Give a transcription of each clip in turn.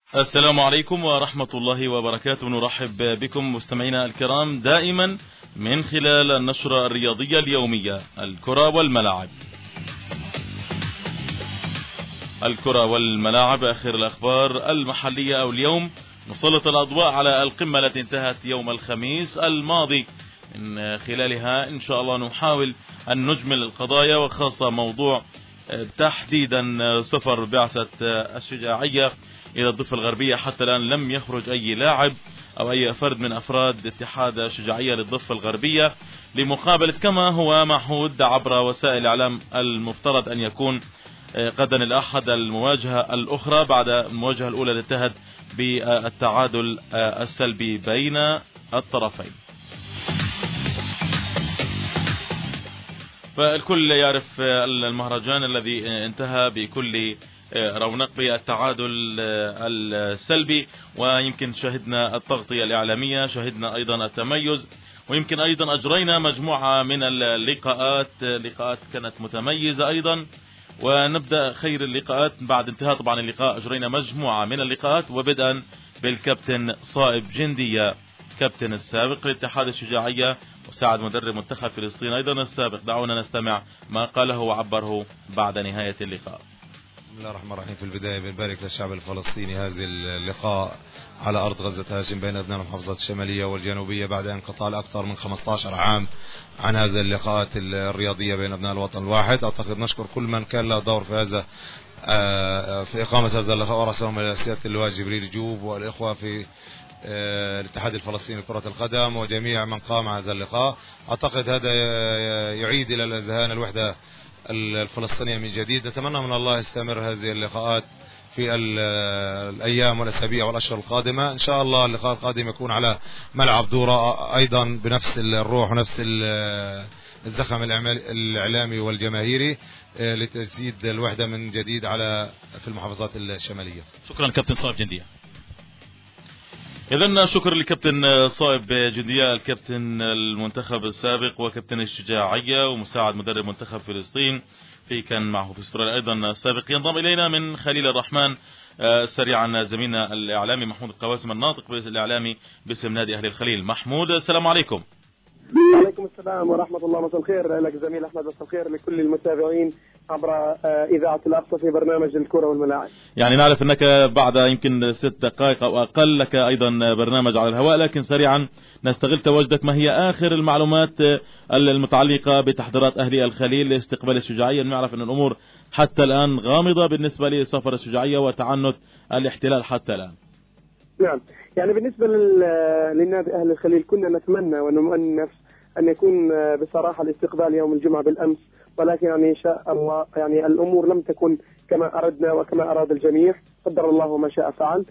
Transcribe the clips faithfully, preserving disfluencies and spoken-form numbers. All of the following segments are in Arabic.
السلام عليكم ورحمة الله وبركاته. نرحب بكم مستمعينا الكرام دائما من خلال النشرة الرياضية اليومية الكرة والملاعب. الكرة والملاعب آخر الأخبار المحلية أو اليوم نسلط الأضواء على القمة التي انتهت يوم الخميس الماضي، من خلالها إن شاء الله نحاول أن نجمل القضايا، وخاصة موضوع تحديدا سفر بعثة الشجاعية إلى الضفة الغربية. حتى الآن لم يخرج أي لاعب أو أي فرد من أفراد اتحاد الشجاعية للضفة الغربية لمقابلة كما هو معهود عبر وسائل الإعلام المفترض أن يكون غدا الأحد المواجهة الأخرى بعد المواجهة الأولى التي انتهت بالتعادل السلبي بين الطرفين. فالكل يعرف المهرجان الذي انتهى بكل رونق بالتعادل السلبي، ويمكن شهدنا التغطية الإعلامية، شهدنا أيضا التميز، ويمكن أيضا أجرينا مجموعة من اللقاءات، لقاءات كانت متميزة أيضا. ونبدأ خير اللقاءات بعد انتهاء طبعا اللقاء. أجرينا مجموعة من اللقاءات وبدءا بالكابتن صائب جندية، كابتن السابق لاتحاد الشجاعية مساعد مدرب منتخب فلسطين أيضا السابق. دعونا نستمع ما قاله وعبره بعد نهاية اللقاء. بسم الله الرحمن الرحيم. في البداية بنبارك للشعب الفلسطيني هذه اللقاء على أرض غزة هاشم بين أبناء المحافظات الشمالية والجنوبية بعد انقطاع أكثر من خمسة عشر عام عن هذه اللقاءات الرياضية بين أبناء الوطن الواحد. أعتقد نشكر كل من كان له دور في هذا في إقامة هذا اللقاء، ورأسهم سيادة اللواء جبريل جوب والإخوة في الاتحاد الفلسطيني لكرة القدم وجميع من قام هذا اللقاء. أعتقد هذا يعيد إلى الأذهان الوحدة الفلسطينية من جديد. نتمنى من الله يستمر هذه اللقاءات في الأيام والأسابيع والأشهر القادمة. إن شاء الله اللقاء القادم يكون على ملعب دورة أيضا بنفس الروح ونفس الزخم الإعلامي والجماهيري لتجديد الوحدة من جديد على في المحافظات الشمالية. شكرا كابتن صائب جندية. إذن شكر لكابتن صائب جندية، الكابتن المنتخب السابق وكابتن الشجاعية ومساعد مدرب منتخب فلسطين، في كان معه في استراليا أيضا السابق. ينضم إلينا من خليل الرحمن سريعا زميلنا الإعلامي محمود القواسم الناطق الإعلامي باسم نادي أهل الخليل. محمود السلام عليكم. وعليكم السلام ورحمة الله. مساء الخير لك زميل أحمد، مساء الخير لكل المتابعين عبر إذاعة الأقصى في برنامج الكرة والملاعب. يعني نعرف أنك بعد يمكن ست دقائق أو أقل لك أيضا برنامج على الهواء، لكن سريعا نستغل تواجدك. ما هي آخر المعلومات المتعلقة بتحضيرات أهلي الخليل لاستقبال الشجاعية؟ نعرف أن الأمور حتى الآن غامضة بالنسبة لسفر الشجاعية وتعنت الاحتلال حتى الآن. نعم، يعني بالنسبة للنادي أهل الخليل كنا نتمنى ونؤنف أن يكون بصراحة الاستقبال يوم الجمعة بالأمس، ولكن يعني إن شاء الله يعني الأمور لم تكن كما أردنا وكما أراد الجميع، قدر الله ما شاء فعل.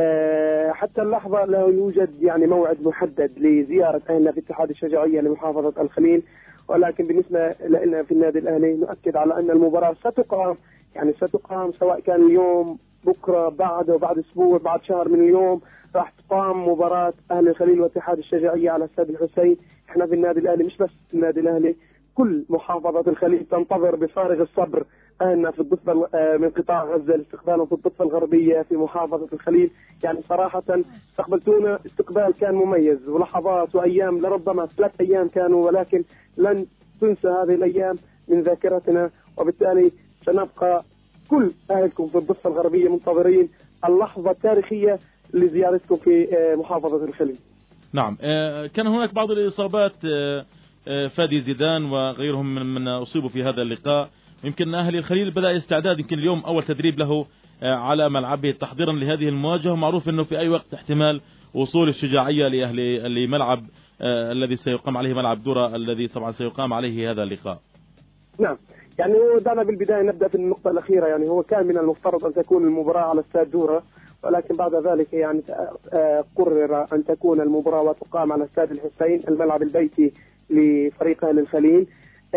حتى اللحظة لا يوجد يعني موعد محدد لزيارة أهلنا في اتحاد الشجاعية لمحافظة الخليل، ولكن بالنسبة لنا في النادي الأهلي نؤكد على أن المباراة ستقام، يعني ستقام سواء كان اليوم بكرة بعد بعد أسبوع بعد شهر من اليوم راح تقام مباراة أهل الخليل واتحاد الشجاعية على استاد الحسين. احنا في النادي الأهلي مش بس النادي الأهلي، كل محافظة الخليل تنتظر بفارغ الصبر أهلنا في الضفة من قطاع غزة لاستقبالهم في الضفة الغربية في محافظة الخليل. يعني صراحة استقبلتونا استقبال كان مميز، ولحظات وأيام لربما ثلاث أيام كانوا، ولكن لن تنسى هذه الأيام من ذاكرتنا، وبالتالي سنبقى كل أهلكم في الضفة الغربية منتظرين اللحظة التاريخية لزيارتكم في محافظة الخليل. نعم، كان هناك بعض الإصابات، فادي زيدان وغيرهم من, من أصيبوا في هذا اللقاء. يمكن أهل الخليل بدأ استعداد، يمكن اليوم أول تدريب له على ملعبه تحضيرا لهذه المواجهة. معروف أنه في أي وقت احتمال وصول الشجاعية لأهل لملعب الذي سيقام عليه ملعب دورة الذي طبعا سيقام عليه هذا اللقاء. نعم، يعني دعنا بالبداية نبدأ في النقطة الأخيرة. يعني هو كان من المفترض أن تكون المباراة على استاد دورة، ولكن بعد ذلك يعني قرر أن تكون المباراة وتقام على استاد الحسين الملعب البيتي لفريق أهل الخليل.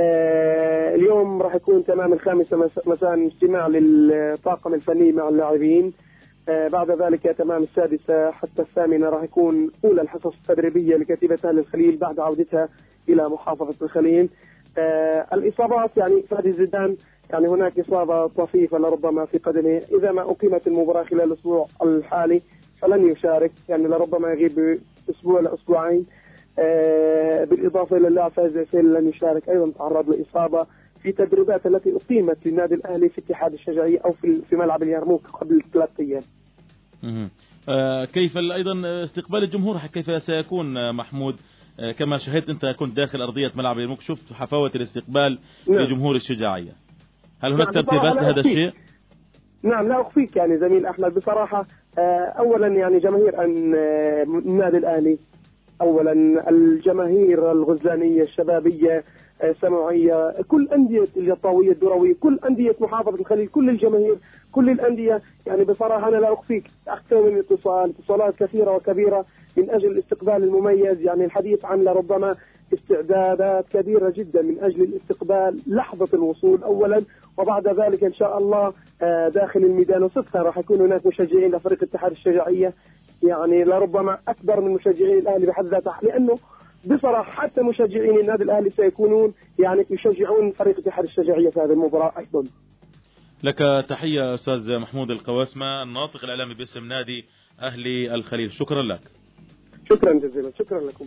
اليوم راح يكون تمام الخامسة مساء اجتماع للطاقم الفني مع اللاعبين. بعد ذلك تمام السادسة حتى الثامنة راح يكون أولى الحصص التدريبية لكتيبة أهل الخليل بعد عودتها إلى محافظة الخليل. الإصابات يعني فادي زيدان يعني هناك إصابة طفيفة لربما في قدمه. إذا ما أقيمت المباراة خلال الأسبوع الحالي فلن يشارك، يعني لربما يغيب أسبوع لأسبوعين. آه بالإضافة إلى اللاعب فايز عسيل لن يشارك، أيضا تعرض لإصابة في تدريبات التي أقيمت للنادي الأهلي في اتحاد الشجاعية أو في في ملعب اليرموك قبل ثلاثة أيام. آه كيف أيضا استقبال الجمهور كيف سيكون محمود؟ آه كما شاهدت أنت كنت داخل أرضية ملعب اليرموك، شفت حفاوة الاستقبال نعم. لجمهور الشجاعية، هل هناك نعم ترتيبات لهذا الشيء؟ نعم لا أخفيك يعني زميل أحمد بصراحة. آه أولا يعني جماهير النادي الأهلي، أولا الجماهير الغزلانية الشبابية السماعية، كل أندية الجطاوية الدروية، كل أندية محافظة الخليل، كل الجماهير كل الأندية، يعني بصراحة أنا لا أخفيك أكثر من اتصال اتصالات كثيرة وكبيرة من أجل الاستقبال المميز. يعني الحديث عن لربما استعدادات كبيرة جدا من أجل الاستقبال لحظة الوصول أولا، وبعد ذلك إن شاء الله داخل الميدان. وصدقا راح يكون هناك مشجعين لفريق اتحاد الشجاعية، يعني لربما أكبر من مشجعين الأهلي بحد ذاته، لأنه بصراحة حتى مشجعين النادي الأهلي سيكونون يعني يشجعون فريق اتحاد الشجاعية في هذه المباراة أيضا. لك تحية أستاذ محمود القواسمة، الناطق الإعلامي باسم نادي أهلي الخليل، شكرا لك. شكرا جزيلا، شكرا لكم.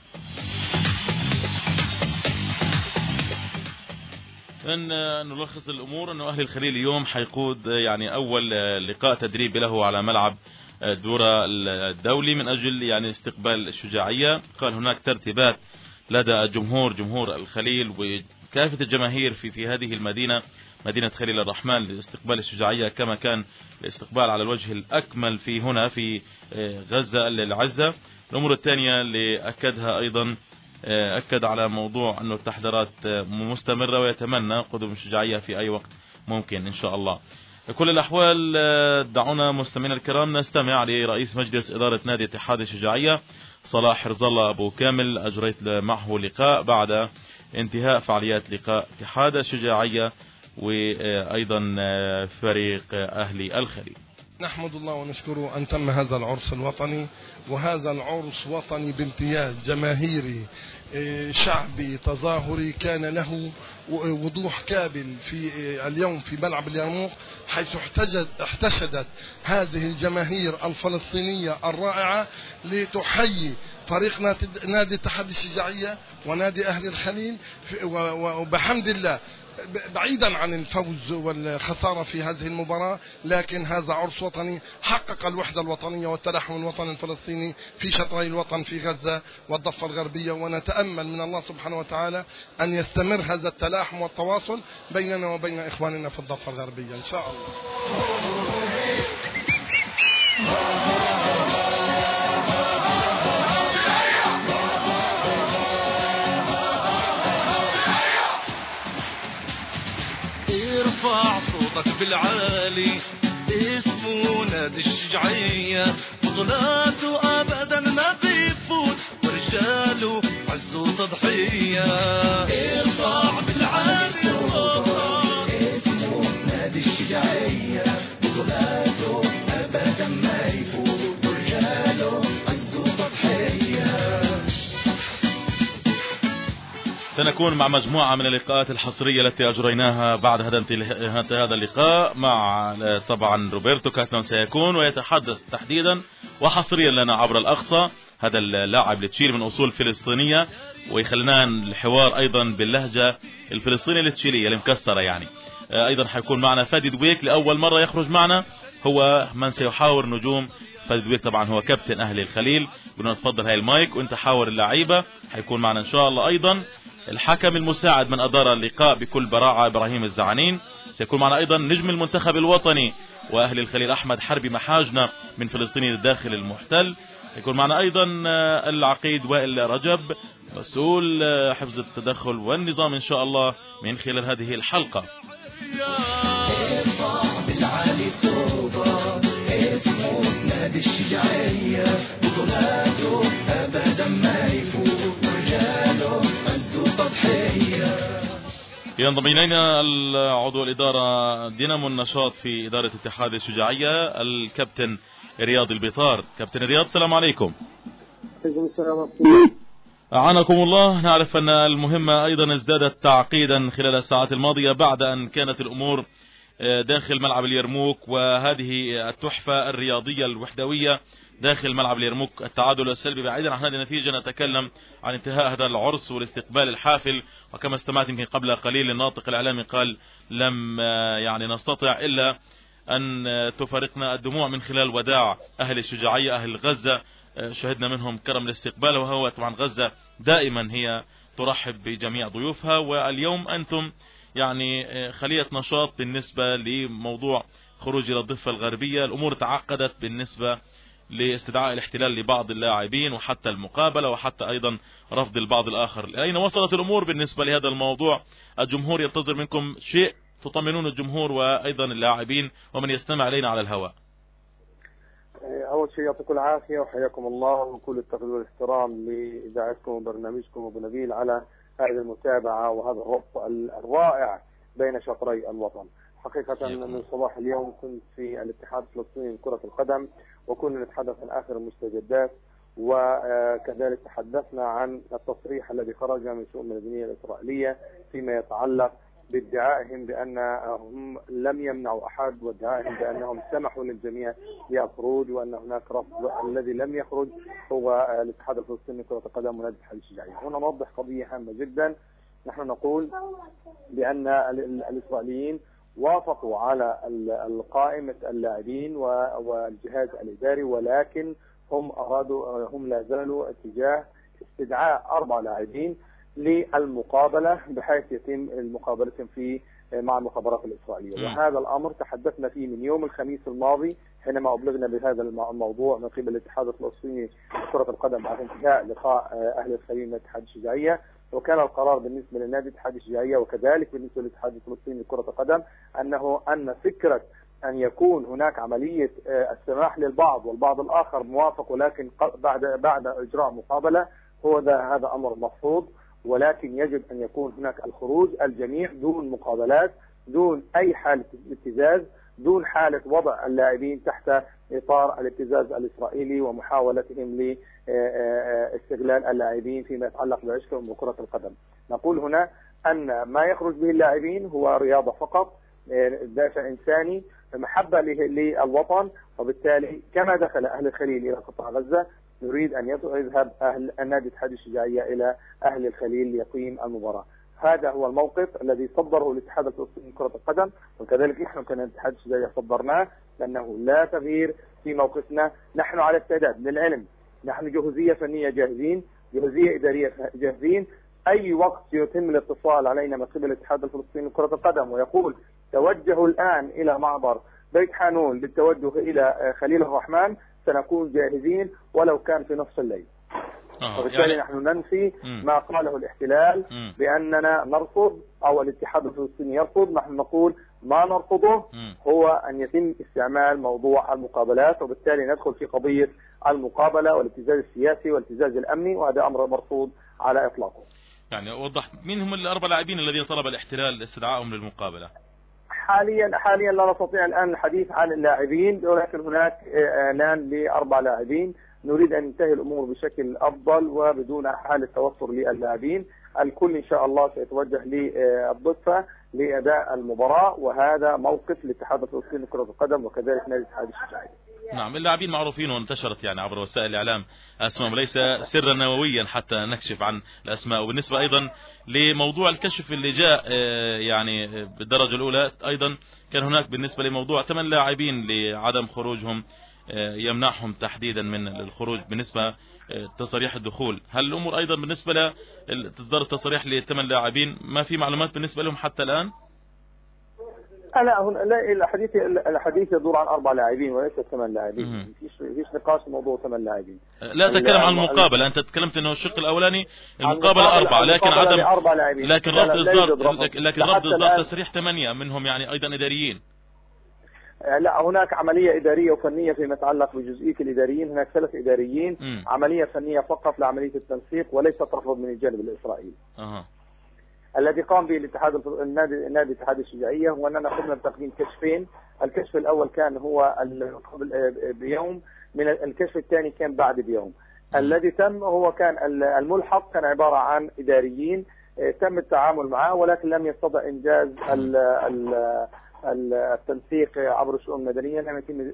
أن نلخص الأمور أنه أهلي الخليل اليوم حيقود يعني أول لقاء تدريبي له على ملعب الدورة الدولي من أجل يعني استقبال الشجاعية. قال هناك ترتيبات لدى الجمهور جمهور الخليل وكافة الجماهير في في هذه المدينة مدينة خليل الرحمن لاستقبال الشجاعية كما كان الاستقبال على الوجه الأكمل في هنا في غزة العزة. الأمور الثانية اللي أكدها أيضا أكد على موضوع أنه التحضيرات مستمرة ويتمنى قدوم الشجاعية في أي وقت ممكن إن شاء الله. كل الأحوال دعونا مستمعينا الكرام نستمع لرئيس مجلس إدارة نادي اتحاد الشجاعية صلاح رضا الله أبو كامل. أجريت معه لقاء بعد انتهاء فعاليات لقاء اتحاد الشجاعية وأيضا فريق أهلي الخليل. نحمد الله ونشكره أن تم هذا العرس الوطني، وهذا العرس وطني بامتياز، جماهيري شعبي تظاهري، كان له وضوح كامل في اليوم في ملعب اليرموك، حيث احتشدت هذه الجماهير الفلسطينية الرائعة لتحيي فريق نادي اتحاد الشجاعية ونادي أهل الخليل. وبحمد الله بعيدا عن الفوز والخسارة في هذه المباراة، لكن هذا عرس وطني حقق الوحدة الوطنية والتلاحم الوطني الفلسطيني في شطري الوطن في غزة والضفة الغربية. ونتأمل من الله سبحانه وتعالى أن يستمر هذا التلاحم والتواصل بيننا وبين إخواننا في الضفة الغربية إن شاء الله. ارفع صوتك بالعالي، اسمه نادي الشجاعية، بطولاته أبدا ما بيفوت ورجاله عز وتضحية. ارفع بالعالي صوتك، اسمه نادي الشجاعية، بطولاته أبدا ما يفوت ورجاله عز وتضحية. سنكون مع مجموعة من اللقاءات الحصرية التي أجريناها بعد هذا اللقاء مع طبعا روبرتو كاتلون سيكون ويتحدث تحديدا وحصريا لنا عبر الأقصى، هذا اللاعب لتشيلي من أصول فلسطينية، ويخلنا الحوار أيضا باللهجة الفلسطينية التشيلية المكسرة يعني. أيضا حيكون معنا فادي دويك لأول مرة يخرج معنا، هو من سيحاور نجوم فادي دويك، طبعا هو كابتن أهلي الخليل. قلنا تفضل هاي المايك وانت حاور اللعيبة. حيكون معنا إن شاء الله أيضا الحكم المساعد من أدار اللقاء بكل براعة إبراهيم الزعانين. سيكون معنا أيضا نجم المنتخب الوطني وأهل الخليل أحمد حربي محاجنا من فلسطين الداخل المحتل. يكون معنا أيضا العقيد وائل رجب مسؤول حفظ التدخل والنظام إن شاء الله من خلال هذه الحلقة. ينضم إلينا العضو الإدارة دينامو النشاط في إدارة اتحاد الشجاعية الكابتن رياض البطار. كابتن رياض السلام عليكم. عليكم السلام ورحمة الله. أعانكم الله. نعرف أن المهمة أيضا ازدادت تعقيدا خلال الساعات الماضية بعد أن كانت الأمور داخل ملعب اليرموك، وهذه التحفة الرياضية الوحدوية داخل ملعب اليرموك، التعادل السلبي. بعيدا عن هذه النتيجة نتكلم عن انتهاء هذا العرس والاستقبال الحافل، وكما استمعت يمكن قبل قليل الناطق الإعلامي قال لم يعني نستطع إلا أن تفارقنا الدموع من خلال وداع أهل الشجاعية أهل غزة. شهدنا منهم كرم الاستقبال، وهو طبعا غزة دائما هي ترحب بجميع ضيوفها، واليوم أنتم يعني خلية نشاط بالنسبة لموضوع خروج إلى الضفة الغربية. الأمور تعقدت بالنسبة لاستدعاء الاحتلال لبعض اللاعبين، وحتى المقابلة، وحتى أيضا رفض البعض الآخر. أين وصلت الأمور بالنسبة لهذا الموضوع؟ الجمهور ينتظر منكم شيء تطمنون الجمهور وأيضا اللاعبين ومن يستمع إلينا على الهواء. أول شيء يعطيكم العافية وحياكم الله، وكل التقدير والاحترام لإذاعتكم وبرنامجكم أبو نبيل على هذه المتابعة وهذا الربط الرائع بين شطري الوطن. حقيقة من صباح اليوم كنت في الاتحاد الفلسطيني لكرة القدم، وكنا نتحدث عن آخر المستجدات، وكذلك تحدثنا عن التصريح الذي خرج من شؤون المدنية الإسرائيلية فيما يتعلق بادعائهم بأنهم لم يمنعوا أحد، وادعائهم بأنهم سمحوا للجميع بالخروج، وأن هناك رفض. الذي لم يخرج هو الاتحاد الفلسطيني لكرة القدم ونادي الاتحاد الشجاعية. هنا نوضح قضية هامة جدا. نحن نقول بأن الإسرائيليين وافقوا على القائمة اللاعبين والجهاز الإداري، ولكن هم أرادوا هم لا زالوا اتجاه استدعاء أربع لاعبين للمقابلة، بحيث يتم مقابلتهم في مع المخابرات الإسرائيلية. وهذا الأمر تحدثنا فيه من يوم الخميس الماضي حينما أبلغنا بهذا الموضوع من قبل الاتحاد الفلسطيني لكرة القدم بعد انتهاء لقاء أهل الخليل من الاتحاد الشجاعية. وكان القرار بالنسبة للنادي الاتحاد الشجاعية وكذلك بالنسبة للاتحاد الفلسطيني لكرة القدم أنه أن فكرة أن يكون هناك عملية السماح للبعض والبعض الآخر موافق، ولكن بعد بعد إجراء مقابلة، هو هذا أمر مرفوض. ولكن يجب أن يكون هناك الخروج الجميع دون مقابلات، دون أي حالة ابتزاز، دون حالة وضع اللاعبين تحت إطار الابتزاز الإسرائيلي ومحاولتهم لاستغلال اللاعبين فيما يتعلق بعشقهم بكرة القدم. نقول هنا أن ما يخرج به اللاعبين هو رياضة فقط، دافع إنساني، محبة للوطن. وبالتالي كما دخل أهل الخليل إلى قطاع غزة نريد أن يذهب أهل النادي الاتحاد الشجاعية إلى أهل الخليل ليقيم المباراة. هذا هو الموقف الذي صدره الاتحاد الفلسطيني لكرة القدم، وكذلك نحن كان الاتحاد الشجاعية صدرناه، لأنه لا تغيير في موقفنا. نحن على استعداد للعلم، نحن جهوزية فنية جاهزين، جهوزية إدارية جاهزين. أي وقت يتم الاتصال علينا من قبل الاتحاد الفلسطيني لكرة القدم ويقول توجهوا الآن إلى معبر بيت حانون للتوجه إلى خليل الرحمن، سنكون جاهزين ولو كان في نصف الليل. آه وبالتالي يعني نحن ننفي م. ما قاله الاحتلال م. بأننا نرفض أو الاتحاد الفلسطيني يرفض. نحن نقول ما نرفضه م. هو أن يتم استعمال موضوع المقابلات، وبالتالي ندخل في قضية المقابلة والابتزاز السياسي والابتزاز الأمني، وهذا أمر مرفوض على إطلاقه. يعني وضح مين هم الأربع لاعبين الذين طلب الاحتلال استدعائهم للمقابلة؟ حاليا حاليا لا نستطيع الآن الحديث عن اللاعبين، ولكن هناك إعلان لأربع لاعبين. نريد أن ننتهي الأمور بشكل أفضل وبدون حالة توتر للاعبين. الكل إن شاء الله سيتوجه للضفة لأداء المباراة، وهذا موقف الاتحاد الفلسطيني لكرة القدم وكذلك نادي الاتحاد الشجاعي. نعم، اللاعبين معروفين وانتشرت يعني عبر وسائل الإعلام أسماء، وليس سرا نوويا حتى نكشف عن الأسماء. وبالنسبة أيضا لموضوع الكشف اللي جاء يعني بالدرجة الأولى، أيضا كان هناك بالنسبة لموضوع ثمان لاعبين لعدم خروجهم يمنعهم تحديدا من الخروج بالنسبة تصريح الدخول. هل الأمور أيضا بالنسبة لتصدر التصريح لثمان لاعبين ما في معلومات بالنسبة لهم حتى الآن؟ لا هنا لا الحديث الحديث يدور عن أربع لاعبين وليس ثمان لاعبين. فيش فيش نقاش في موضوع ثمان لاعبين. لا تتكلم عن المقابلة، أنت تكلمت إنه الشق الأولاني المقابلة أربعة، لكن عدم أربع لاعبين، لكن رفض إصدار لكن رفض إصدار تصريح ثمانية منهم يعني أيضا إداريين. لا هناك عملية إدارية وفنية فيما يتعلق بجزئية الإداريين. هناك ثلاث إداريين. م. عملية فنية فقط لعملية التنسيق وليست رفض من الجانب الإسرائيلي. أه. الذي قام به الاتحاد النادي نادي الاتحاد الشجاعية هو أننا قمنا بتقديم كشفين. الكشف الأول كان هو قبل بيوم، من الكشف الثاني كان بعد بيوم. الذي تم هو كان الملحق كان عبارة عن إداريين تم التعامل معه، ولكن لم يستطع إنجاز التنسيق عبر الشؤون المدنية، لم يتم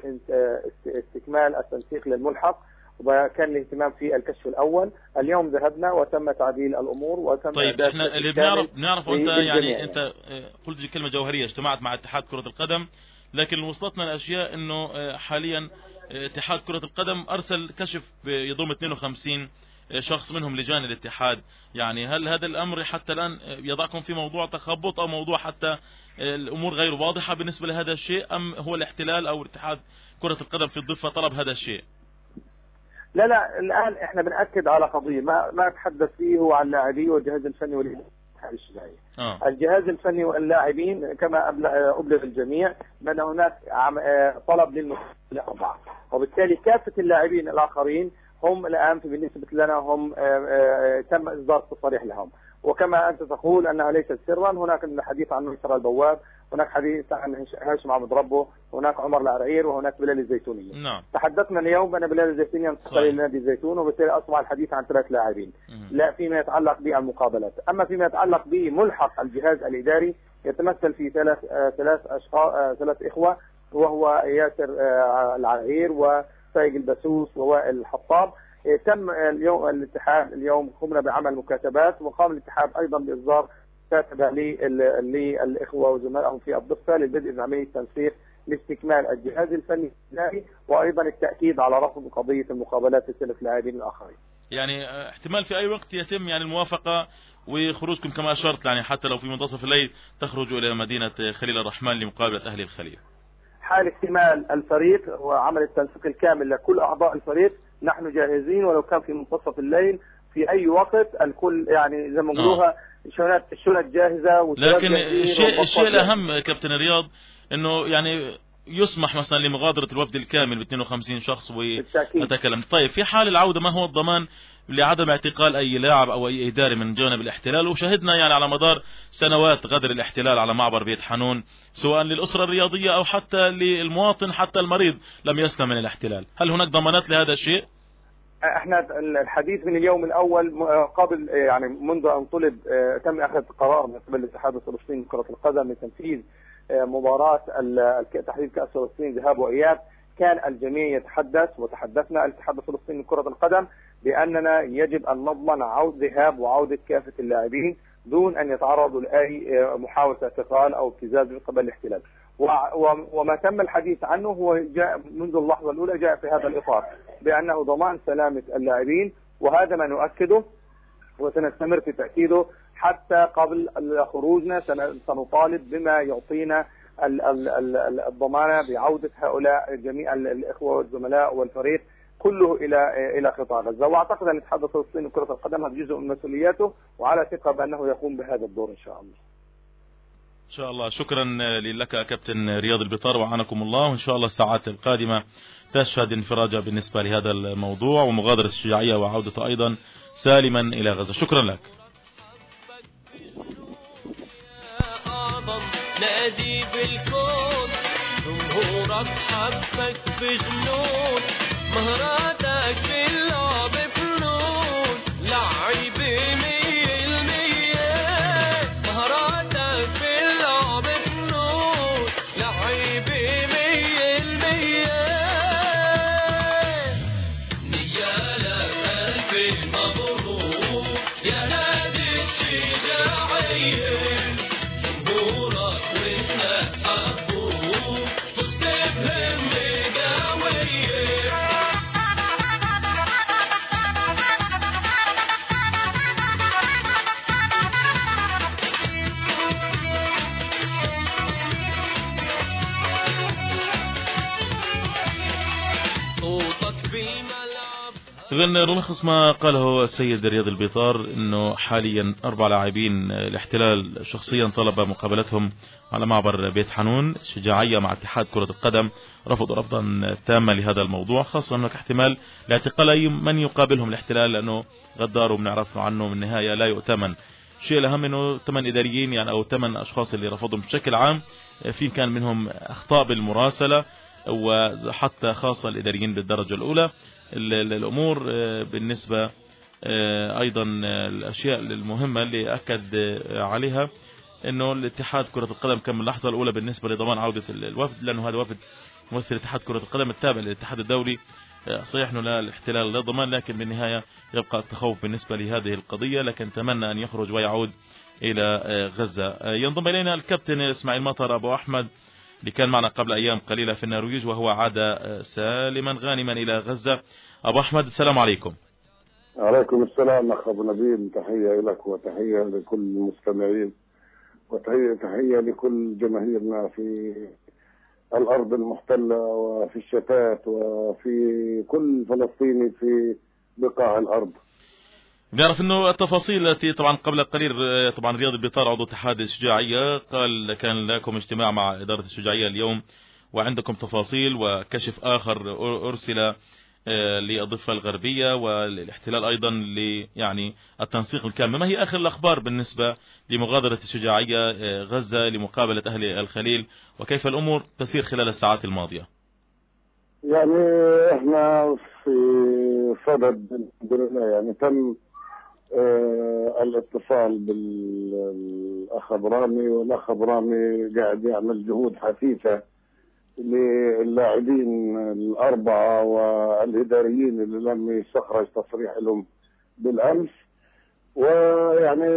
استكمال التنسيق للملحق، وكان الاهتمام في الكشف الأول. اليوم ذهبنا وتم تعديل الأمور وتم. طيب احنا اللي بنعرف بنعرف انت يعني انت قلت كلمة جوهرية، اجتمعت مع اتحاد كرة القدم، لكن وصلتنا الأشياء انه حاليا اتحاد كرة القدم أرسل كشف يضم اثنين وخمسين شخص منهم لجان الاتحاد. يعني هل هذا الأمر حتى الآن يضعكم في موضوع تخبط أو موضوع حتى الأمور غير واضحة بالنسبة لهذا الشيء، أم هو الاحتلال أو اتحاد كرة القدم في الضفة طلب هذا الشيء؟ لا لا الآن احنا بنأكد على قضية ما ما أتحدث فيه هو عن اللاعبين والجهاز الفني والإداري الشجاعية. آه. الجهاز الفني واللاعبين كما أبلغ الجميع بأن هناك طلب للمسؤولية الأربعة، وبالتالي كافة اللاعبين الآخرين هم الآن بالنسبة لنا هم تم إصدار تصريح لهم، وكما أنت تقول أنها ليست سرا، هناك الحديث عن مصر البواب، هناك حديث عن هاشم عبد ربه، هناك عمر العرعير، وهناك بلال الزيتوني. نعم. تحدثنا اليوم أن بلال الزيتوني انتقل إلى نادي الزيتون، وبالتالي أصبح الحديث عن ثلاث لاعبين. لا فيما يتعلق بالمقابلات، أما فيما يتعلق بملحق الجهاز الإداري يتمثل في ثلاث ثلاث أشخاص ثلاث إخوة، وهو ياسر العرعير وسايق البسوس ووائل الحطاب. تم اليوم الاتحاد اليوم قمنا بعمل مكاتبات، وقام الاتحاد أيضا بإصدار كاتبة للإخوة وزملائهم في الضفة للبدء بعملية تنسيق لاستكمال الجهاز الفني الإداري، وأيضا التأكيد على رفض قضية المقابلات الثلاث لاعبين الآخرين. يعني احتمال في أي وقت يتم يعني الموافقة وخروجكم كما أشرت، يعني حتى لو في منتصف الليل تخرجوا إلى مدينة خليل الرحمن لمقابلة أهل الخليل. حال اكتمال الفريق وعمل التنسيق الكامل لكل أعضاء الفريق نحن جاهزين، ولو كان في منتصف الليل في أي وقت الكل يعني زي ما نقولوها شنط الشنط جاهزة. لكن الشيء الشيء الأهم كابتن رياض إنه يعني يسمح مثلا لمغادرة الوفد الكامل ب اثنين وخمسين شخص وأتكلم. طيب في حال العودة ما هو الضمان لعدم اعتقال أي لاعب أو أي إداري من جانب الاحتلال؟ وشهدنا يعني على مدار سنوات غدر الاحتلال على معبر بيت حانون سواء للأسرة الرياضية أو حتى للمواطن، حتى المريض لم يسلم من الاحتلال. هل هناك ضمانات لهذا الشيء؟ احنا الحديث من اليوم الاول قبل يعني منذ ان طلب تم اخذ قرار من قبل الاتحاد الفلسطيني لكرة القدم لتنفيذ مباراة تحديد كأس فلسطين ذهاب وإياب، كان الجميع يتحدث وتحدثنا الاتحاد الفلسطيني لكرة القدم بأننا يجب أن نضمن عودة ذهاب وعودة كافة اللاعبين دون أن يتعرضوا لأي محاولة اعتقال أو ابتزاز من قبل الاحتلال. وما تم الحديث عنه هو جاء منذ اللحظة الأولى جاء في هذا الإطار بأنه ضمان سلامة اللاعبين، وهذا ما نؤكده وسنستمر في تأكيده حتى قبل خروجنا. سنطالب بما يعطينا الضمانة بعودة هؤلاء جميع الإخوة والزملاء والفريق كله إلى إلى قطاع غزة، وأعتقد أن الاتحاد الفلسطيني لكرة القدم هذا جزء من مسؤولياته، وعلى ثقة بأنه يقوم بهذا الدور إن شاء الله. إن شاء الله. شكرا لك كابتن رياض البطار وعانكم الله، وإن شاء الله الساعات القادمة تشهد انفراجة بالنسبة لهذا الموضوع ومغادرة الشجاعية وعودته أيضا سالما إلى غزة. شكرا لك. نادي بالكون جمهورك حبك بجنون، مهاراتك باللعب فنون، لعيبة مية المية، مهاراتك باللعب فنون، لعيبة مية المية. نيالك ألف المبروك يا نادي الشجاعية، إذن نلخص ما قاله السيد رياض البطار انه حاليا اربع لاعبين الاحتلال شخصيا طلب مقابلتهم على معبر بيت حانون. شجاعية مع اتحاد كرة القدم رفضوا رفضا تاما لهذا الموضوع، خاصة هناك احتمال لاعتقال اي من يقابلهم الاحتلال لانه غدار وبنعرف عنه من النهاية لا يؤتمن. الشيء الأهم انه ثمان اداريين يعني او ثمان اشخاص اللي رفضهم بشكل عام، في كان منهم اخطاء بالمراسلة، وحتى خاصة الإداريين بالدرجة الأولى. الأمور بالنسبة أيضا الأشياء المهمة اللي أكد عليها أنه الاتحاد كرة القدم كان اللحظة الأولى بالنسبة لضمان عودة الوفد، لأنه هذا وفد ممثل اتحاد كرة القدم التابع للاتحاد الدولي، صحيح أنه لا الاحتلال لا ضمان، لكن بالنهاية يبقى التخوف بالنسبة لهذه القضية، لكن تمنى أن يخرج ويعود إلى غزة. ينضم إلينا الكابتن إسماعيل مطر أبو أحمد اللي كان معنا قبل أيام قليلة في النرويج، وهو عاد سالما غانما إلى غزة. أبو أحمد السلام عليكم. عليكم السلام أخ أبو نبيل، تحية لك وتحية لكل المستمعين وتحية تحية لكل جماهيرنا في الأرض المحتلة وفي الشتات وفي كل فلسطيني في بقاع الأرض. نعرف انه التفاصيل التي طبعا قبل قليل طبعا رياض البطار عضو اتحاد الشجاعية قال كان لكم اجتماع مع إدارة الشجاعية اليوم وعندكم تفاصيل وكشف آخر أرسل للضفة الغربية والاحتلال أيضا ل يعني التنسيق الكامل. ما هي آخر الأخبار بالنسبة لمغادرة الشجاعية غزة لمقابلة أهل الخليل، وكيف الأمور تسير خلال الساعات الماضية؟ يعني احنا في صدد يعني تم اه الاتصال بالأخ برامي، والأخ برامي قاعد يعمل جهود حثيثة للاعبين الأربعة والإداريين اللي لم يستخرج تصريح لهم بالأمس. ويعني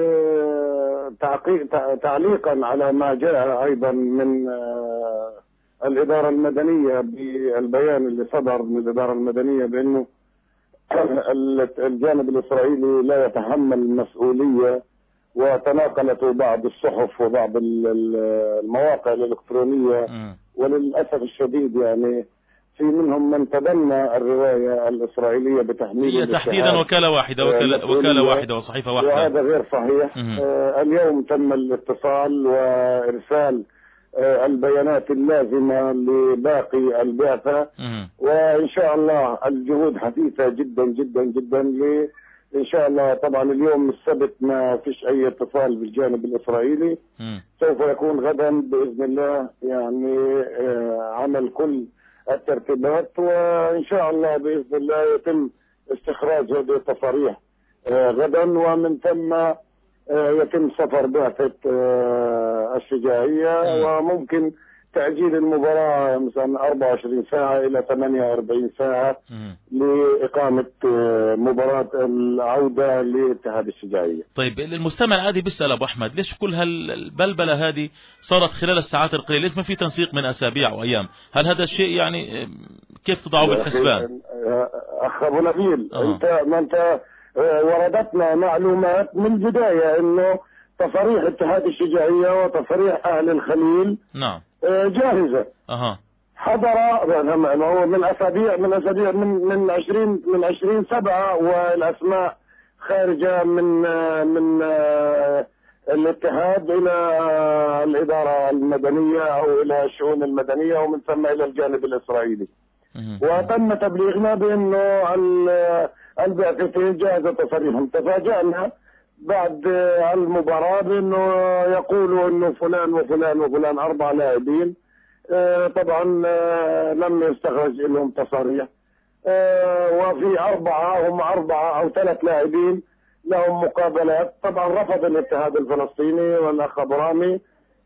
تعليقا على ما جاء أيضا من الإدارة المدنية بالبيان اللي صدر من الإدارة المدنية بأنه الجانب الإسرائيلي لا يتحمل المسؤولية، وتناقلت بعض الصحف وبعض المواقع الإلكترونية وللأسف الشديد يعني في منهم من تبنى الرواية الإسرائيلية بتحميل هي تحديدا وكالة واحدة وكالة, وكالة واحدة وصحيفة واحدة، وهذا غير صحيح. آه اليوم تم الاتصال وإرسال آه البيانات اللازمة لباقي البعثة، وإن شاء الله الجهود حثيثة جدا جدا جدا ل إن شاء الله. طبعا اليوم السبت ما فيش أي اتصال بالجانب الإسرائيلي، م. سوف يكون غدا بإذن الله يعني آه عمل كل الترتيبات، وإن شاء الله بإذن الله يتم استخراج هذه التصاريح آه غدا، ومن ثم آه يتم سفر بعثة آه الشجاعية، م. وممكن تأجيل المباراة مثلا أربعة وعشرين ساعة إلى ثمانية وأربعين ساعة م. لإقامة مباراة العودة لاتحاد الشجاعية. طيب المستمع العادي بيسأل أبو أحمد ليش كل هالبلبلة هذه صارت خلال الساعات القليلة؟ ليش ما في تنسيق من أسابيع وأيام؟ هل هذا الشيء يعني كيف تضعه بالحسبان؟ أخ أبو نبيل، أه. أنت ما أنت وردتنا معلومات من البداية إنه تصريح اتحاد الشجاعية وتصريح أهل الخليل نعم جاهزة. أها حضر هو من أسابيع من أسابيع من من عشرين من عشرين سبعة، والأسماء خارجة من من الاتحاد إلى الإدارة المدنية أو إلى الشؤون المدنية، ومن ثم إلى الجانب الإسرائيلي. وتم تبليغنا بأنه البعثتين جاهزة تصريحهم. تفاجأنا بعد المباراة بأنه يقولوا أنه فلان وفلان وفلان أربع لاعبين آه طبعا آه لم يستخرج لهم تصاريح، آه وفي أربعة هم أربعة أو ثلاث لاعبين لهم مقابلات. طبعا رفض الاتحاد الفلسطيني والأخ برامي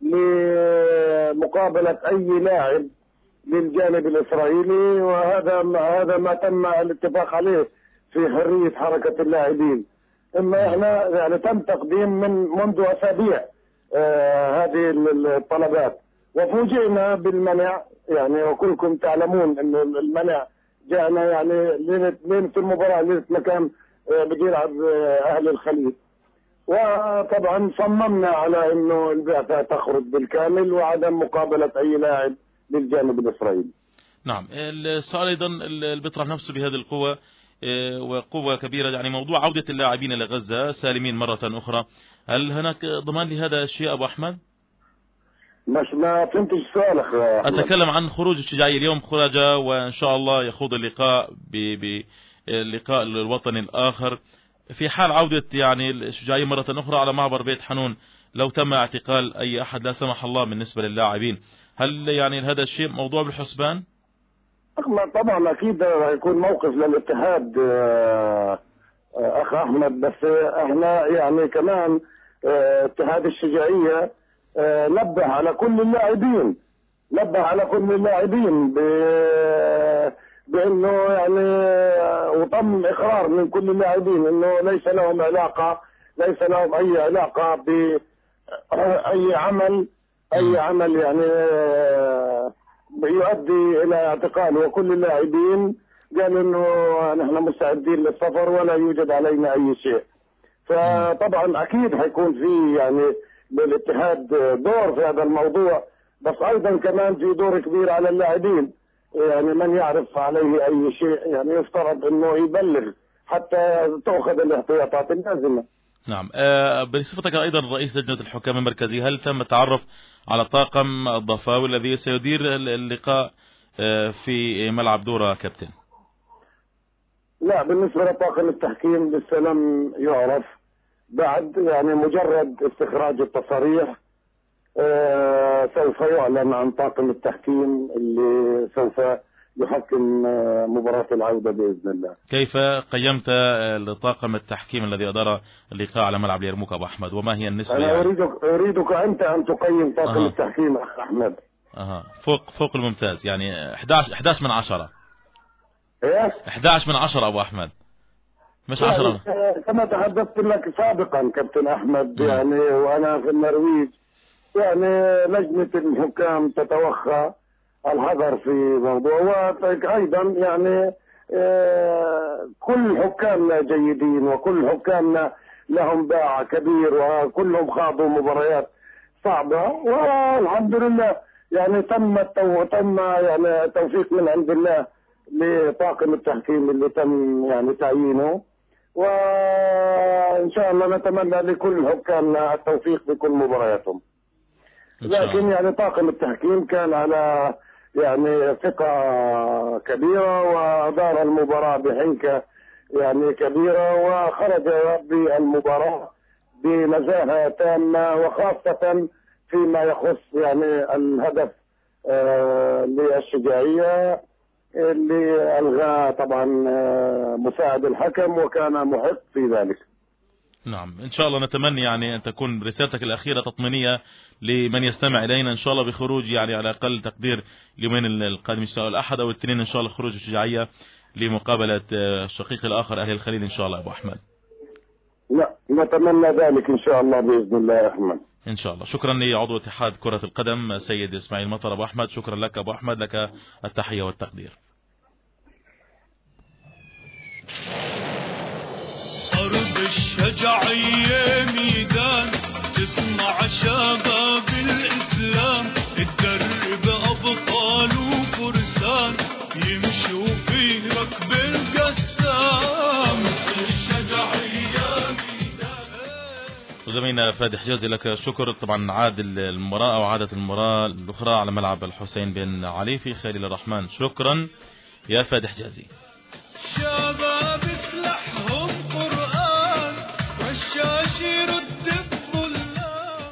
لمقابلة أي لاعب للجانب الإسرائيلي، وهذا هذا ما تم الاتفاق عليه في حرية حركة اللاعبين. إما إحنا يعني تم تقديم من منذ أسابيع آه هذه الطلبات، وفوجئنا بالمنع يعني، وكلكم تعلمون انه المنع جاءنا يعني ليلة المباراة، ليلة ما كان بده يلعب اهل الخليل. وطبعا صممنا على انه البعثة تخرج بالكامل وعدم مقابلة اي لاعب للجانب الاسرائيلي. نعم، السؤال ايضا اللي بيطرح نفسه بهذه القوة وقوة كبيرة، يعني موضوع عودة اللاعبين الى غزة سالمين مرة اخرى، هل هناك ضمان لهذا الشيء ابو احمد؟ مش ما فهمتش السؤال اخ احمد. اتكلم عن خروج الشجاعية اليوم، خرج وان شاء الله يخوض اللقاء باللقاء الوطني الاخر. في حال عودة يعني الشجاعية مرة اخرى على معبر بيت حنون، لو تم اعتقال اي احد لا سمح الله بالنسبة للاعبين، هل يعني هذا الشيء موضوع بالحسبان؟ طبعا اكيد هيكون موقف للاتحاد اخ احمد، بس احنا يعني كمان اتحاد الشجاعيه نبه على كل اللاعبين نبه على كل اللاعبين بانه يعني وتم اقرار من كل اللاعبين انه ليس لهم علاقه ليس لهم اي علاقه باي عمل اي عمل يعني يؤدي الى اعتقال، وكل اللاعبين قالوا انه نحن مستعدين للسفر ولا يوجد علينا اي شيء. فطبعا اكيد حيكون في يعني للاتحاد دور في هذا الموضوع، بس ايضا كمان في دور كبير على اللاعبين، يعني من يعرف عليه اي شيء يعني يفترض انه يبلغ حتى تأخذ الاحتياطات اللازمه. نعم. آه بصفتك ايضا رئيس لجنه الحكام المركزي، هل تم التعرف على طاقم الضفاوي الذي سيدير اللقاء آه في ملعب دورة كابتن؟ لا، بالنسبه لطاقم التحكيم لسه لم يعرف بعد، يعني مجرد استخراج التصاريح آه سوف يعلن عن طاقم التحكيم اللي سوف يحكم آه مباراة العودة بإذن الله. كيف قيمت لطاقم التحكيم الذي أدار اللقاء على ملعب اليرموك أبو أحمد، وما هي النسبة؟ أنا يعني؟ أريدك أريدك أنت أن تقيم طاقم أه. التحكيم أخ أحمد. أها فوق فوق الممتاز، يعني احدعش احدعش من عشرة. إيه؟ احدعش من عشرة أبو أحمد، مش يعني عشرة. كما تحدثت لك سابقا كابتن أحمد، م. يعني وأنا في النرويج يعني لجنة الحكام تتوخى الحذر في موضوع، وأيضا يعني آه كل حكامنا جيدين وكل حكامنا لهم باع كبير وكلهم خاضوا مباريات صعبة والحمد لله، يعني تم التو... تم يعني توفيق من عند الله لطاقم التحكيم اللي تم يعني تعيينه، وإن شاء الله نتمنى لكل حكامنا التوفيق بكل مبارياتهم. لكن يعني طاقم التحكيم كان على يعني ثقة كبيرة وأدار المباراة بحنكة يعني كبيرة، وخرج بالمباراة بنزاهة تامة، وخاصة فيما يخص يعني الهدف آه للشجاعية اللي ألغى طبعا آه مساعد الحكم وكان محق في ذلك. نعم، إن شاء الله نتمنى يعني أن تكون رسالتك الأخيرة تطمينية لمن يستمع إلينا، إن شاء الله بخروج يعني على أقل تقدير اليومين القادم إن شاء الله الأحد أو الاثنين إن شاء الله خروج الشجاعية لمقابلة الشقيق الآخر أهل الخليل إن شاء الله أبو أحمد. لا، نتمنى ذلك إن شاء الله بإذن الله يا أحمد. إن شاء الله. شكرا لعضو اتحاد كرة القدم سيد إسماعيل مطر أبو أحمد، شكرا لك أبو أحمد، لك التحية والتقدير. أرض الشجاعية ميدان تسمع شباب الإسلام، الدرب أبطال وفرسان يمشوا في ركب القسام. الشجاعية ميدان. وزميلنا فادي حجازي لك الشكر. طبعا عاد المباراة أو عادت المباراة الأخرى على ملعب الحسين بن علي في خليل الرحمن. شكرا يا فادي حجازي. شباب سلاحهم قرآن والشاش يرد الظلام.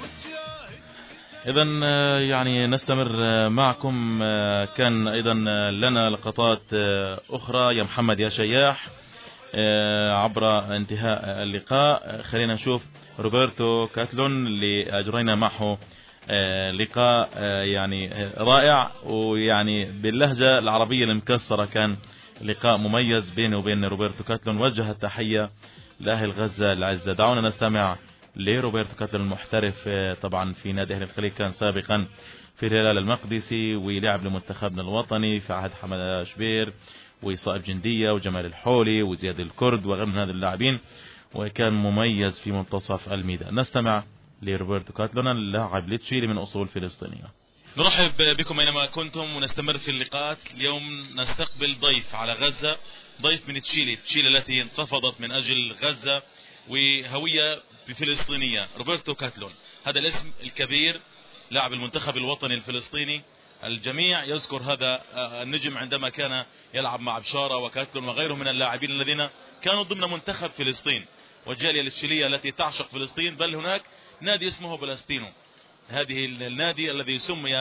إذا يعني نستمر معكم. كان أيضا لنا لقطات أخرى يا محمد يا شياح عبر انتهاء اللقاء. خلينا نشوف روبرتو كاتلون اللي أجرينا معه لقاء يعني رائع، ويعني باللهجة العربية المكسرة كان لقاء مميز بينه وبين روبرتو كاتلون. وجه التحية لأهل غزة العزة. دعونا نستمع لروبرتو كاتلون المحترف طبعا في نادي أهل الخليل، كان سابقا في الهلال المقدسي ولعب لمنتخبنا الوطني في عهد حمد شبير وصائب جندية وجمال الحولي وزياد الكرد وغير من هذه اللاعبين، وكان مميز في منتصف الميدان. نستمع لروبرتو كاتلون اللاعب لتشيلي من أصول فلسطينية. نرحب بكم أينما كنتم ونستمر في اللقاءات. اليوم نستقبل ضيف على غزة، ضيف من تشيلي، تشيلي التي انتفضت من أجل غزة وهوية بفلسطينية. روبرتو كاتلون هذا الاسم الكبير، لاعب المنتخب الوطني الفلسطيني. الجميع يذكر هذا النجم عندما كان يلعب مع بشارة وكاتلون وغيرهم من اللاعبين الذين كانوا ضمن منتخب فلسطين والجالية التشيلية التي تعشق فلسطين، بل هناك نادي اسمه بلاستينو. هذه النادي الذي سمي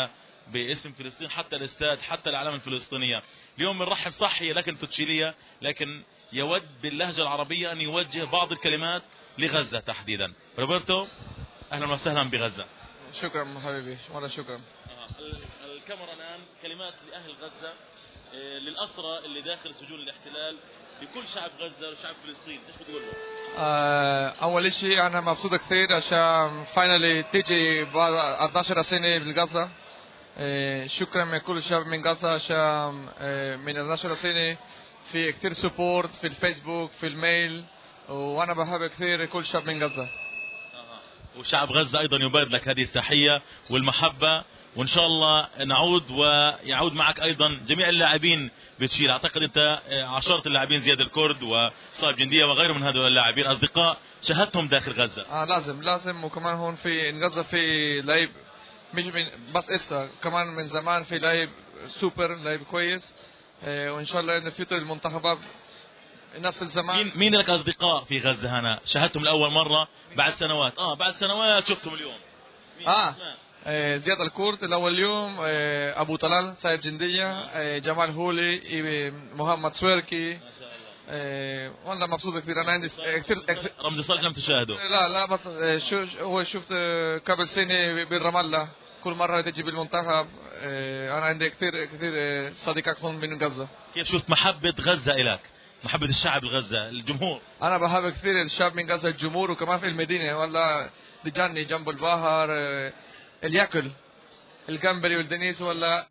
باسم فلسطين، حتى الاستاد، حتى الأعلام الفلسطينية. اليوم بنرحب صح هي لكن توتشيلية، لكن يود باللهجة العربية أن يوجه بعض الكلمات لغزة تحديدا. روبرتو أهلا وسهلا بغزة. شكرا حبيبي، ولا شكرا. الكاميرا الآن كلمات لأهل غزة، للأسرى اللي داخل سجون الاحتلال، لكل شعب غزة وشعب فلسطين، ايش بتقول له؟ أول شيء أنا مبسوط كثير عشان فاينلي تيجي بعد أربعة عشر سنة بالغزة. شكرا من كل الشعب من غزة عشان من أربعة عشر سنة في كثير سبورت في الفيسبوك في الميل، وأنا بحب كثير كل شعب من غزة. وشعب غزة أيضا يبادلك هذه التحية والمحبة، وإن شاء الله نعود ويعود معك أيضا جميع اللاعبين بتشيل. أعتقد أنت عشرة اللاعبين زياد الكرد وصائب جندية وغيرهم من هذول اللاعبين أصدقاء شاهدتهم داخل غزة. آه لازم لازم وكمان هون في غزة في لاعب مش من بس إسا، كمان من زمان في لاعب سوبر، لاعب كويس. آه وإن شاء الله إن فيوتر المنتخبات نفس الزمان. مين مين لك أصدقاء في غزة هنا شاهدتهم لأول مرة بعد سنوات؟ آه بعد سنوات شفتهم اليوم. آه آه زياد الكرد الأول يوم، آه أبو طلال، صائب جندية، آه جمال هولي، محمد سويركي. آه والله مبسوط كثير. أنا عندي كثير. رمزي صالح لم تشاهده؟ لا لا بس آه شو هو شفت آه قبل سنة بالرام الله، كل مرة تجي بالمنتخب. آه أنا عندي كثير كثير آه صديقات هون من غزة. كيف شفت محبة غزة إلك؟ محبة الشعب الغزة، الجمهور؟ أنا بحب كثير الشعب من غزة، الجمهور، وكمان في المدينة والله بجني جنب البحر. آه اللي ياكل الجمبري والدنيس ولا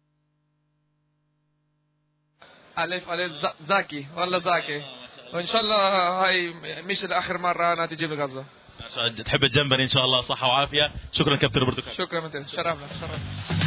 ألف ألف زاكي والله زاكي. وإن شاء الله هاي مش الآخر مرة أنا تجيب لغزة. تحب الجمبري إن شاء الله، صحة وعافية. شكرا كابتن روبرتو. شكرا مثل شرفنا شرف.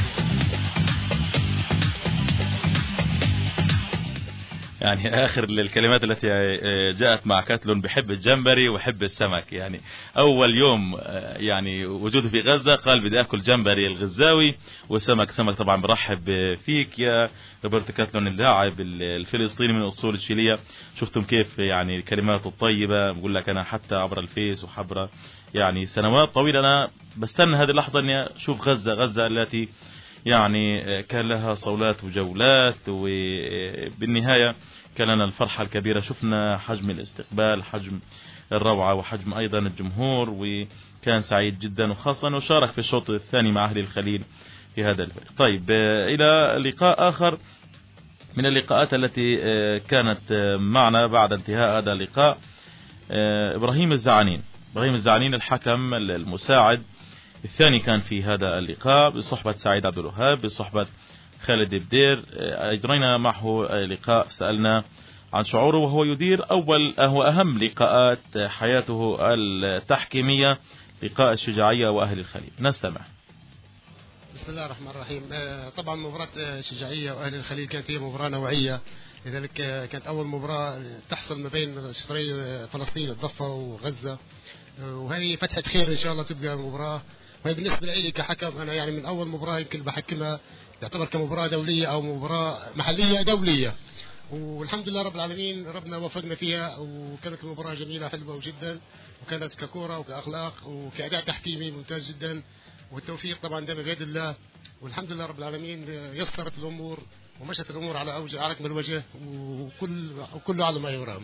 يعني آخر الكلمات التي جاءت مع كاتلون بحب الجمبري وحب السمك. يعني أول يوم يعني وجوده في غزة قال بدي أكل جمبري الغزاوي وسمك. سمك طبعا برحب فيك يا روبرتو كاتلون اللاعب الفلسطيني من أصول تشيلية. شفتم كيف يعني الكلمات الطيبة. بقول لك أنا حتى عبر الفيس وحبر يعني سنوات طويلة أنا بستنى هذه اللحظة أني أشوف غزة غزة التي يعني كان لها صولات وجولات، وبالنهاية كان لنا الفرحة الكبيرة. شفنا حجم الاستقبال، حجم الروعة، وحجم أيضا الجمهور، وكان سعيد جدا، وخاصة أنه شارك في الشوط الثاني مع أهل الخليل في هذا الفريق. طيب إلى لقاء آخر من اللقاءات التي كانت معنا بعد انتهاء هذا اللقاء. إبراهيم الزعانين إبراهيم الزعانين الحكم المساعد الثاني كان في هذا اللقاء بصحبة سعيد عبد الوهاب، بصحبة خالد بدير. أجرينا معه لقاء سألنا عن شعوره وهو يدير أول هو أهم لقاءات حياته التحكيمية، لقاء الشجاعية وأهل الخليل. نستمع. بسم الله الرحمن الرحيم. طبعا مباراة الشجاعية وأهل الخليل كانت هي مباراة نوعية، لذلك كانت أول مباراة تحصل ما بين شطري فلسطين الضفة وغزة، وهي فتحة خير إن شاء الله تبقى مباراة. وهي بالنسبة لي كحكم أنا يعني من أول مباراة يمكن بحكمها يعتبر كمباراة دولية أو مباراة محلية دولية، والحمد لله رب العالمين ربنا وفقنا فيها، وكانت المباراة جميلة حلوة جدا، وكانت ككورة وكأخلاق وكأداء تحكيمي ممتاز جدا، والتوفيق طبعا دائما بيد الله، والحمد لله رب العالمين يسرت الأمور ومشت الأمور على أوجه على أكمل وجه، وكل وكله على ما يرام.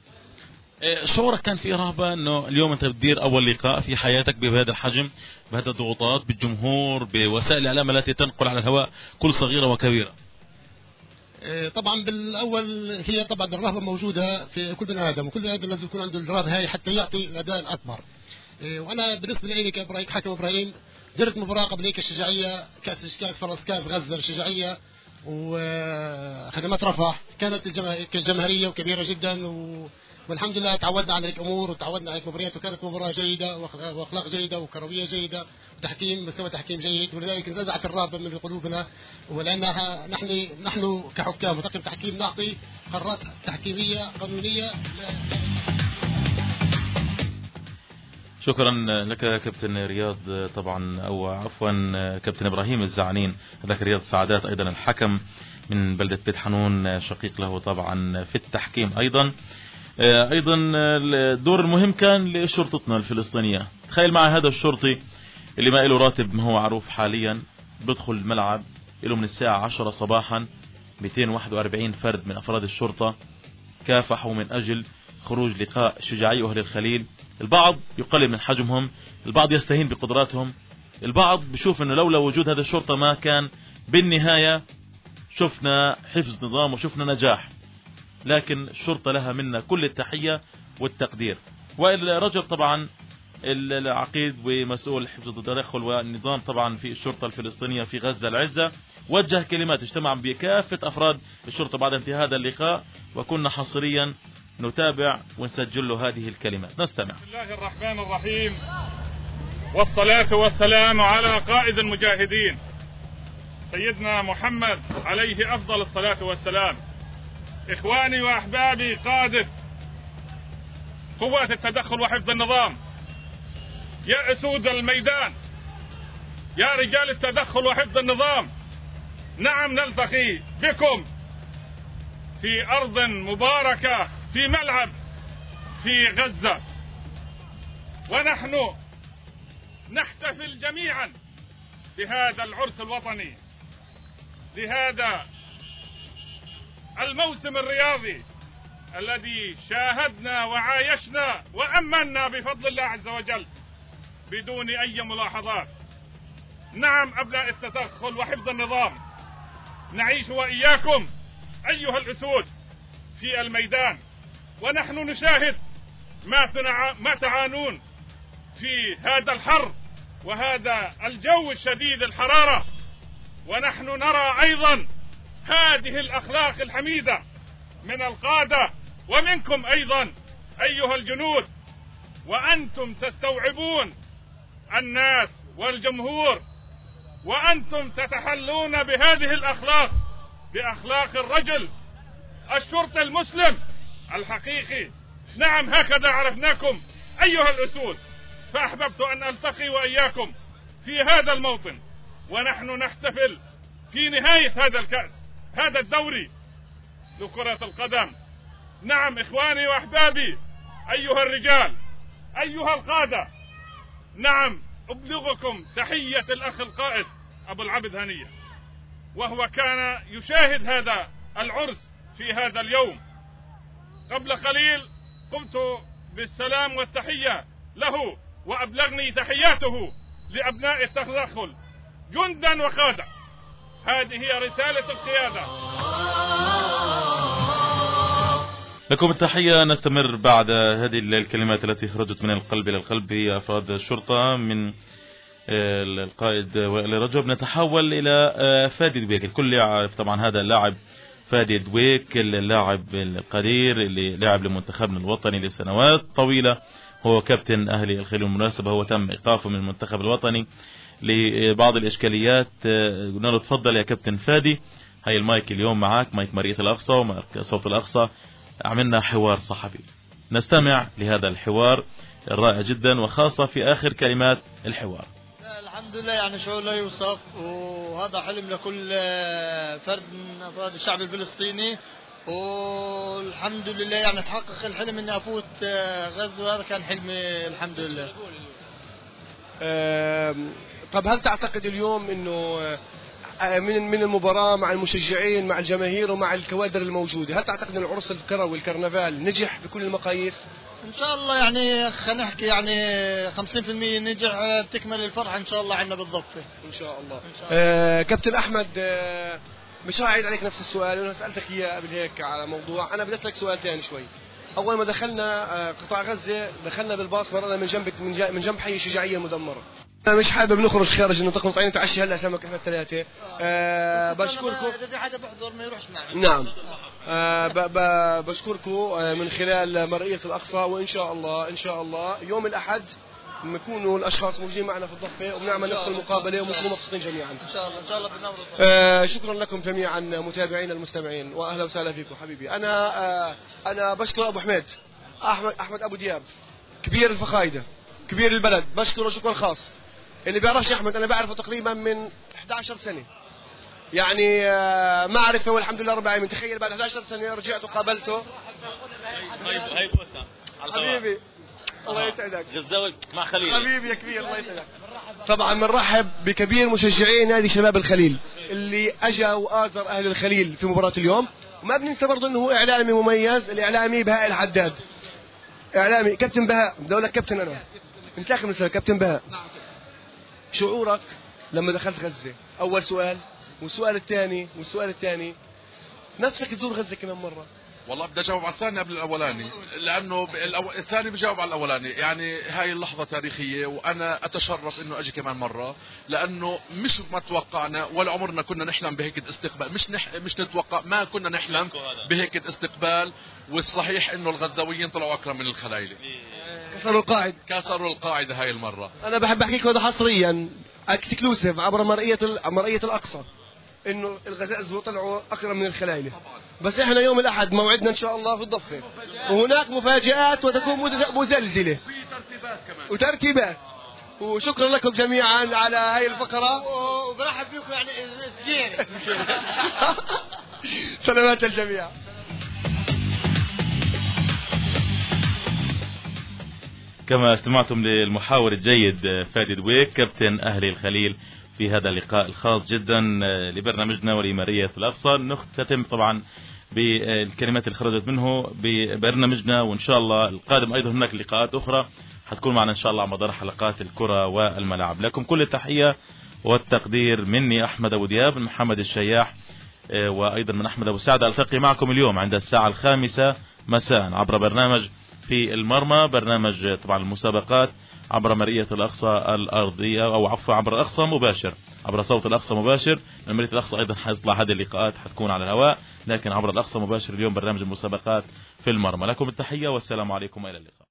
شعورك كان في رهبة انه اليوم انت بتدير اول لقاء في حياتك بهذا الحجم، بهذا الضغوطات، بالجمهور، بوسائل الاعلام التي تنقل على الهواء كل صغيرة وكبيرة؟ طبعا بالاول هي طبعا الرهبة موجودة في كل بني ادم، وكل بني ادم لازم يكون عنده الرهبة هاي حتى يعطي الاداء الاكبر. وانا بالنسبة لي كابراهيم حكم ابراهيم درت مباراة قبل هيك الشجاعية كاس كاس فلسطين كاس غزة الشجاعية وخدمات رفح، كانت جماهيرية وكبيرة جدا، و والحمد لله تعودنا على هيك امور وتعودنا على هيك مباريات، وكانت مباراه جيده واخلاق جيده وكرويه جيده وتحكيم مستوى تحكيم جيد، ولذلك نزعت الرهبه من قلوبنا، ولانها نحن نحن كحكام وطاقم تحكيم نعطي قرارات تحكيميه قانونيه. شكرا لك كابتن رياض طبعا، او عفوا كابتن ابراهيم الزعانين. هذاك رياض سعادات ايضا الحكم من بلده بيت حنون، شقيق له طبعا في التحكيم ايضا. ايضا الدور المهم كان لشرطتنا الفلسطينية. تخيل مع هذا الشرطي اللي ما له راتب ما هو معروف حاليا، بدخل الملعب له من الساعة عشرة صباحا مئتين وواحد وأربعين فرد من أفراد الشرطة كافحوا من أجل خروج لقاء الشجاعية وأهل الخليل. البعض يقلل من حجمهم، البعض يستهين بقدراتهم، البعض بشوف أنه لولا وجود هذا الشرطة ما كان بالنهاية شفنا حفظ نظام وشفنا نجاح. لكن الشرطة لها منا كل التحية والتقدير. وائل رجب طبعا العقيد ومسؤول حفظ التدخل والنظام طبعا في الشرطة الفلسطينية في غزة العزة وجه كلمات اجتمع بكافة أفراد الشرطة بعد انتهاء هذا اللقاء، وكنا حصريا نتابع ونسجل له هذه الكلمات. نستمع. بسم الله الرحمن الرحيم، والصلاة والسلام على قائد المجاهدين سيدنا محمد عليه أفضل الصلاة والسلام. إخواني وأحبابي قادة قوات التدخل وحفظ النظام، يا أسود الميدان، يا رجال التدخل وحفظ النظام، نعم نلتقي بكم في أرض مباركة في ملعب في غزة، ونحن نحتفل جميعا بهذا العرس الوطني، لهذا الموسم الرياضي الذي شاهدنا وعايشنا وأمنا بفضل الله عز وجل بدون أي ملاحظات. نعم أبناء التدخل وحفظ النظام، نعيش وإياكم أيها الأسود في الميدان، ونحن نشاهد ما, ما تعانون في هذا الحر وهذا الجو الشديد الحرارة، ونحن نرى أيضا هذه الأخلاق الحميدة من القادة ومنكم أيضا أيها الجنود، وأنتم تستوعبون الناس والجمهور، وأنتم تتحلون بهذه الأخلاق، بأخلاق الرجل الشرطي المسلم الحقيقي. نعم هكذا عرفناكم أيها الأسود، فأحببت أن ألتقي وإياكم في هذا الموطن ونحن نحتفل في نهاية هذا الكأس، هذا الدوري لكرة القدم. نعم إخواني وأحبابي أيها الرجال أيها القادة، نعم أبلغكم تحية الأخ القائد أبو العبد هنية، وهو كان يشاهد هذا العرس في هذا اليوم. قبل قليل قمت بالسلام والتحية له، وأبلغني تحياته لأبناء التدخل جندا وقادة. هذه هي رسالة القيادة. لكم التحية. نستمر بعد هذه الكلمات التي خرجت من القلب إلى القلب هي أفراد الشرطة من القائد وائل رجب. نتحول إلى فادي دويك. الكل يعرف طبعا هذا اللاعب فادي دويك، اللاعب القدير اللي لعب لمنتخبنا الوطني لسنوات طويلة، هو كابتن أهلي الخليل. المناسبة هو تم إيقافه من المنتخب الوطني لبعض الإشكاليات. قلنا له تفضل يا كابتن فادي، هاي المايك اليوم معاك، مايك مرية الأقصى ومايك صوت الأقصى. عملنا حوار صحفي، نستمع لهذا الحوار الرائع جدا، وخاصة في آخر كلمات الحوار. الحمد لله، يعني شعور لا يوصف، وهذا حلم لكل فرد من أفراد الشعب الفلسطيني، والحمد لله يعني تحقق الحلم اني افوت غزة، وهذا كان حلمي الحمد لله. طب هل تعتقد اليوم انه من من المباراة مع المشجعين مع الجماهير ومع الكوادر الموجودة، هل تعتقد ان العرس الكروي والكرنفال نجح بكل المقاييس؟ ان شاء الله، يعني خلينا نحكي يعني خمسين بالمئة نجح، بتكمل الفرحة ان شاء الله عندنا بالضفة ان شاء الله. إن شاء الله. آه كابتن احمد، آه مش هعيد عليك نفس السؤال، انا سالتك اياه قبل هيك على موضوع، انا بدي اسالك سؤال ثاني شوي. اول ما دخلنا آه قطاع غزة دخلنا بالباص، مررنا من جنب من, من جنب حي الشجاعية المدمرة. انا مش حابب نخرج خارج النطاق، نطعين نتعشى هلا سمك احنا الثلاثه. آه بشكركم. اذا في حدا بيحضر ما يروحش معنا. نعم. آه ب ب بشكركم من خلال مرئية الأقصى، وإن شاء الله إن شاء الله يوم الأحد نكونوا الأشخاص موجودين معنا في الضفة وبنعمل نفس المقابلة ونكونوا مبسوطين جميعا. إن شاء الله إن شاء الله بنور. آه شكرا لكم جميعا متابعين المستمعين، وأهلا وسهلا فيكم حبيبي. أنا آه أنا بشكر أبو حميد أحمد أحمد أبو دياب، كبير الفخايدة، كبير البلد، بشكره شكرا خاص. اللي بيعرفش أحمد أنا بعرفه تقريبا من إحدى عشرة سنة، يعني معرفة والحمد لله رب العالمين. تخيل بعد إحدى عشرة سنة رجعت وقابلته. حبيبي الله يسعدك. غزاوي مع خليل حبيبي يا كبير، الله يسعدك. طبعا بنرحب بكبير مشجعي نادي شباب الخليل اللي اجى وآزر اهل الخليل في مباراة اليوم. وما بننسى برضه انه هو اعلامي مميز، الاعلامي بهاء الحداد. اعلامي كابتن بهاء، بدي اقول لك كابتن انا انت مثلا كابتن بهاء، شعورك لما دخلت غزة؟ اول سؤال، والسؤال الثاني والسؤال الثاني نفسك تزور غزة كمان مرة؟ والله بدي اجاوب على الثاني قبل الاولاني، لانه الأو... الثاني بجاوب على الاولاني. يعني هاي اللحظه تاريخيه وانا اتشرف انه اجي كمان مره، لانه مش ما توقعنا ولا عمرنا كنا نحلم بهيك استقبال، مش نح... مش نتوقع، ما كنا نحلم بهيك استقبال. والصحيح انه الغزاويين طلعوا اكرم من الخلايله، كسروا القاعده كسروا القاعده هاي المره. انا بحب احكي لكم هذا حصريا اكسكلوسيف عبر مرئيه ال... مرئيه الاقصى، انه الغزائز طلعوا اكرم من الخلايله. بس احنا يوم الاحد موعدنا ان شاء الله في الضفه، وهناك مفاجآت وتكون مزلزله وترتيبات. وشكرا لكم جميعا على هاي الفقره، وبرحب بكم يعني سجيري. سلامات الجميع. كما استمعتم للمحاور الجيد فادي دويك كابتن أهلي الخليل في هذا اللقاء الخاص جدا لبرنامجنا ولإمارية الأقصى. نختتم طبعا بالكلمات اللي خرجت منه ببرنامجنا، وإن شاء الله القادم أيضا هناك لقاءات أخرى حتكون معنا إن شاء الله على مدار حلقات الكرة والملاعب. لكم كل التحية والتقدير مني أحمد أبو دياب، من محمد الشياح وأيضا من أحمد أبو سعد. ألتقي معكم اليوم عند الساعة الخامسة مساء عبر برنامج في المرمى، برنامج طبعا المسابقات عبر مرئية الأقصى الأرضية، أو عفوا عبر الأقصى مباشر، عبر صوت الأقصى مباشر. مرئية الأقصى أيضا حيطلع هذه اللقاءات حتكون على الهواء، لكن عبر الأقصى مباشر اليوم برنامج المسابقات في المرمى. لكم التحية والسلام عليكم وإلى اللقاء.